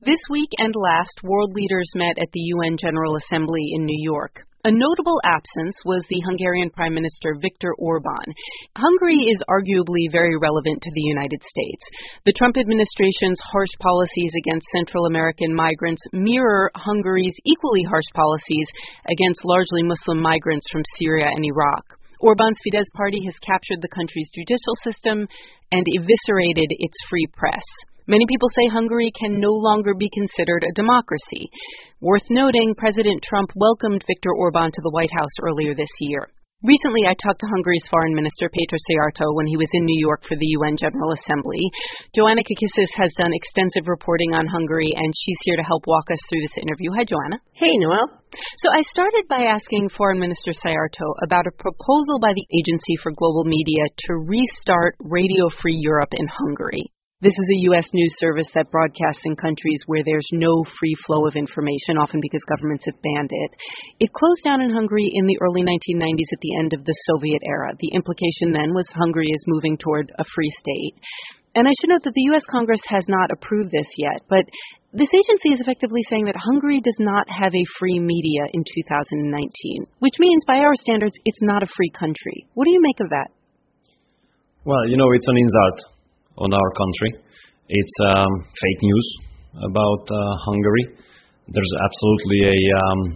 This week and last, world leaders met at the UN General Assembly in New York. A notable absence was the Hungarian Prime Minister Viktor Orbán. Hungary is arguably very relevant to the United States. The Trump administration's harsh policies against Central American migrants mirror Hungary's equally harsh policies against largely Muslim migrants from Syria and Iraq. Orbán's Fidesz party has captured the country's judicial system and eviscerated its free press. Many people say Hungary can no longer be considered a democracy. Worth noting, President Trump welcomed Viktor Orbán to the White House earlier this year. Recently, I talked to Hungary's Foreign Minister Péter Szijjártó when he was in New York for the UN General Assembly. Joanna Kakissis has done extensive reporting on Hungary, and she's here to help walk us through this interview. Hi, Joanna. Hey, Noelle. So I started by asking Foreign Minister Szijjártó about a proposal by the Agency for Global Media to restart Radio Free Europe in Hungary. This is a U.S. news service that broadcasts in countries where there's no free flow of information, often because governments have banned it. It closed down in Hungary in the early 1990s at the end of the Soviet era. The implication then was Hungary is moving toward a free state. And I should note that the U.S. Congress has not approved this yet, but this agency is effectively saying that Hungary does not have a free media in 2019, which means by our standards, it's not a free country. What do you make of that? Well, it's an insult on our country. It's fake news about Hungary. There's absolutely a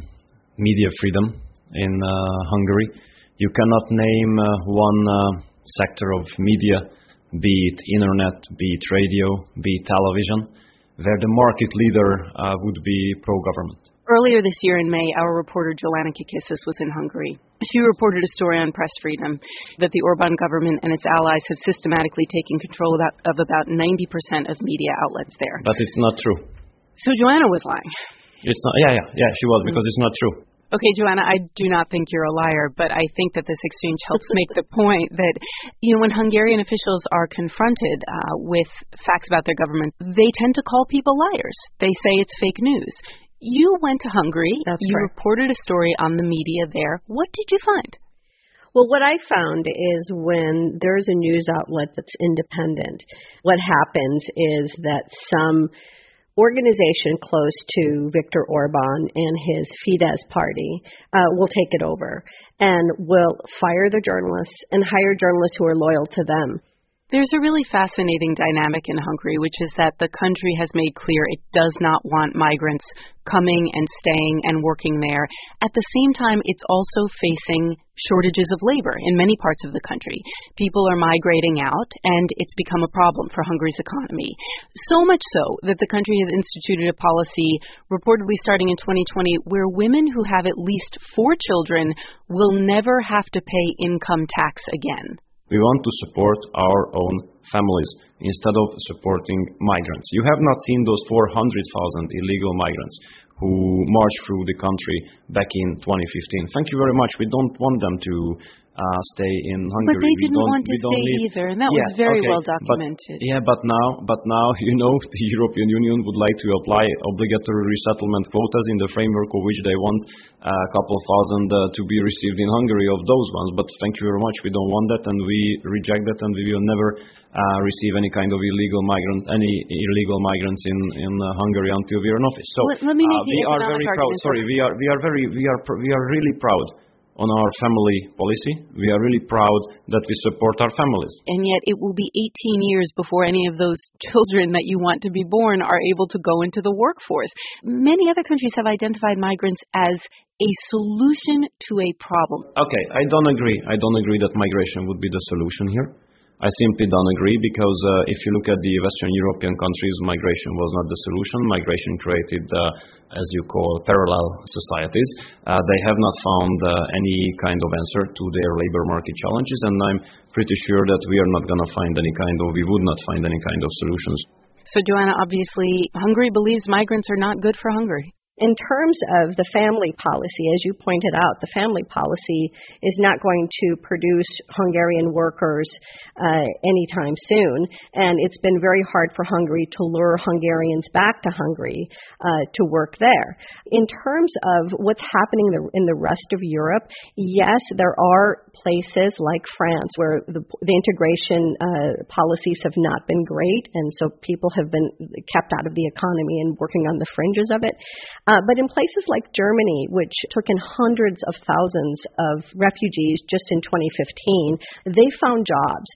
media freedom in Hungary. You cannot name one sector of media, be it internet, be it radio, be it television, where the market leader would be pro-government. Earlier this year in May, our reporter Joanna Kakissis was in Hungary. She reported a story on press freedom that the Orbán government and its allies have systematically taken control of about 90% of media outlets there. But it's not true. So Joanna was lying. It's not. Yeah, she was, because it's not true. Okay, Joanna, I do not think you're a liar, but I think that this exchange helps make the point that, when Hungarian officials are confronted with facts about their government, they tend to call people liars. They say it's fake news. You went to Hungary. That's you correct. Reported a story on the media there. What did you find? Well, what I found is when there's a news outlet that's independent, what happens is that some organization close to Viktor Orbán and his Fidesz party will take it over and will fire the journalists and hire journalists who are loyal to them. There's a really fascinating dynamic in Hungary, which is that the country has made clear it does not want migrants coming and staying and working there. At the same time, it's also facing shortages of labor in many parts of the country. People are migrating out, and it's become a problem for Hungary's economy. So much so that the country has instituted a policy, reportedly starting in 2020, where women who have at least 4 children will never have to pay income tax again. We want to support our own families instead of supporting migrants. You have not seen those 400,000 illegal migrants who marched through the country back in 2015. Thank you very much. We don't want them to stay in Hungary. But they didn't want to stay either, and that was very well documented. But now, the European Union would like to apply obligatory resettlement quotas in the framework of which they want a couple of thousand to be received in Hungary of those ones. But thank you very much. We don't want that, and we reject that, and we will never receive any kind of illegal migrants in Hungary until we are in office. So let me make we are very proud. Sorry, we are really proud on our family policy. We are really proud that we support our families. And yet it will be 18 years before any of those children that you want to be born are able to go into the workforce. Many other countries have identified migrants as a solution to a problem. Okay, I don't agree. I don't agree that migration would be the solution here. I simply don't agree because if you look at the Western European countries, migration was not the solution. Migration created, as you call, parallel societies. They have not found any kind of answer to their labor market challenges, and I'm pretty sure that we would not find any kind of solutions. So, Joanna, obviously, Hungary believes migrants are not good for Hungary. In terms of the family policy, as you pointed out, the family policy is not going to produce Hungarian workers anytime soon, and it's been very hard for Hungary to lure Hungarians back to Hungary to work there. In terms of what's happening in the rest of Europe, yes, there are places like France where the integration policies have not been great, and so people have been kept out of the economy and working on the fringes of it. But in places like Germany, which took in hundreds of thousands of refugees just in 2015, they found jobs.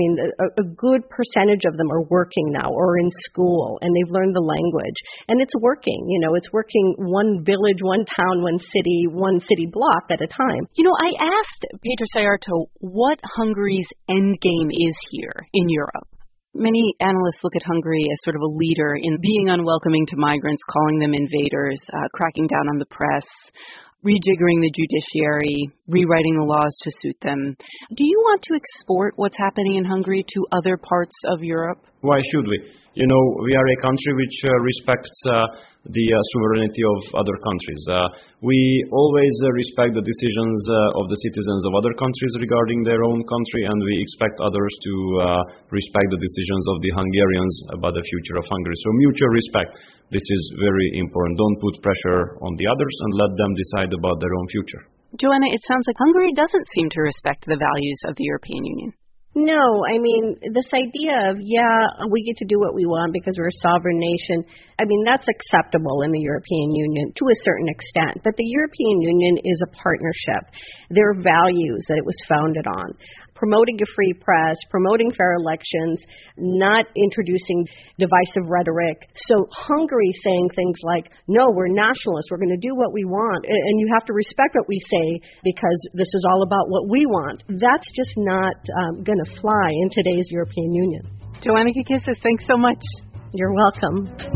A good percentage of them are working now or in school, and they've learned the language. And it's working. It's working one village, one town, one city block at a time. I asked Péter Szijjártó what Hungary's end game is here in Europe. Many analysts look at Hungary as sort of a leader in being unwelcoming to migrants, calling them invaders, cracking down on the press, rejiggering the judiciary, rewriting the laws to suit them. Do you want to export what's happening in Hungary to other parts of Europe? Why should we? We are a country which respects the sovereignty of other countries. We always respect the decisions of the citizens of other countries regarding their own country, and we expect others to respect the decisions of the Hungarians about the future of Hungary. So mutual respect, this is very important. Don't put pressure on the others and let them decide about their own future. Joanna, it sounds like Hungary doesn't seem to respect the values of the European Union. No, this idea of, we get to do what we want because we're a sovereign nation, that's acceptable in the European Union to a certain extent. But the European Union is a partnership. There are values that it was founded on. Promoting a free press, promoting fair elections, not introducing divisive rhetoric. So Hungary saying things like, no, we're nationalists, we're going to do what we want, and you have to respect what we say because this is all about what we want. That's just not going to fly in today's European Union. Joanna Kakissis, thanks so much. You're welcome.